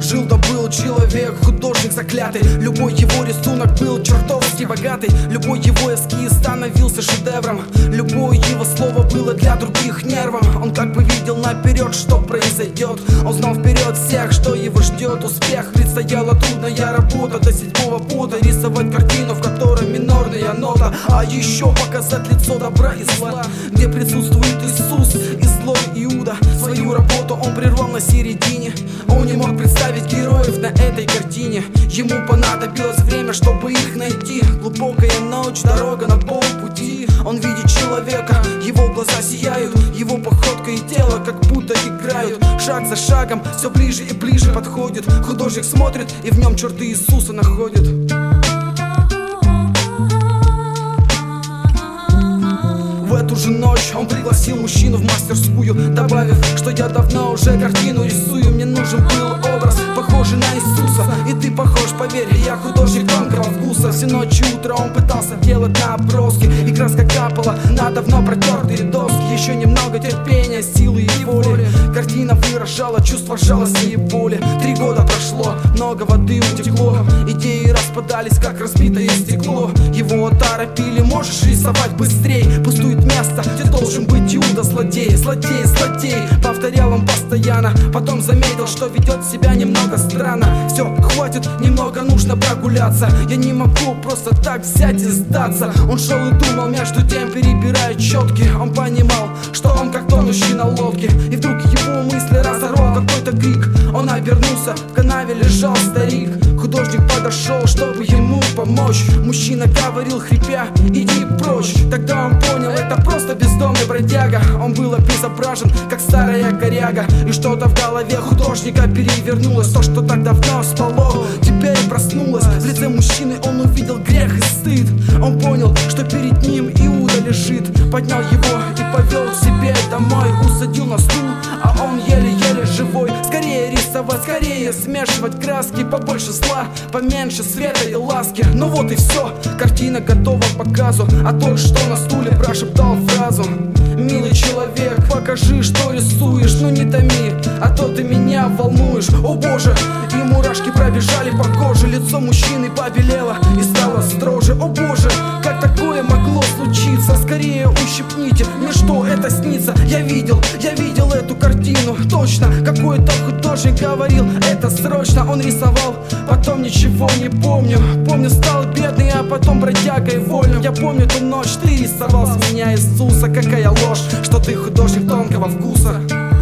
жил да был человек, художник заклятый. Любой его рисунок был чертовски богатый. Любой его эскиз становился шедевром. Любое его слово было для других нервом. Он как бы видел наперед, что произойдет. Он знал вперед всех, что его ждет успех. Предстояла трудная работа до 7-го пота. Рисовать картину, в которой минорная нота. А еще показать лицо добра и зла, где присутствует Иисус и злой Иуда. Свою работу он прервал на середине. Он не мог представить героев на этой картине. Ему понадобилось время, чтобы их найти. Глубокая ночь, дорога на полпути. Он видит человека, его глаза сияют, его походка и тело как будто играют. Шаг за шагом все ближе и ближе подходит. Художник смотрит и в нем черты Иисуса находит. В эту же ночь он пригласил мужчину в мастерскую, добавив, что я давно уже картину рисую. Мне нужен был образ, похожий на Иисуса. И ты похож, поверь, я художник тонкого вкуса. Все ночи и утро он пытался делать наброски, и краска капала на давно протертые доски. Еще немного терпения, силы и воли. Картина выражала чувство жалости и боли. 3 года прошло, много воды утекло. Идеи распадались, как разбитое стекло. Его торопили, можешь рисовать быстрей. Пустует место, где должен быть Иуда. Злодей, злодей, злодей, повторял он постоянно. Потом заметил, что ведет себя немного странно. Все, хватит, немного нужно прогуляться. Я не могу просто так взять и сдаться. Он шел и думал, между тем перебирая четки. Он понимал, что он как тонущий на лодке. И вдруг его мысли разорвал какой-то крик. Он обернулся, в канаве лежал старик. Художник подошел, чтобы ему помочь. Мужчина говорил, хрипя, иди прочь. Тогда он понял, это просто бездомный бродяга. Он был обезображен, как старая коряга. И что-то в голове художника перевернулось. То, что так давно спало, теперь проснулось. В лице мужчины он увидел грех и стыд. Он понял, что перед ним Иуда лежит. Поднял его и повел к себе домой. Усадил на стул, а он еле-еле живой. Скорее рисовать, скорее смешивать краски. Побольше зла, поменьше света и ласки. Ну вот и все, картина готова к показу. А тот, что на стуле, прошептал фразу: милый человек, покажи, что рисуешь. Ну не томи, а то ты меня волнуешь. О боже, и мурашки пробежали по коже. Лицо мужчины побелело и стало строже. О боже, как такое могло случиться? Скорее ущипните, мне что это снится? Я видел эту картину, точно. Какой-то художник говорил, это срочно. Он рисовал, потом ничего не помню. Помню, стал бедный, а потом бродягой вольным. Я помню ту ночь, ты рисовал с меня Иисуса. Какая ложь, что ты художник тонкого вкуса.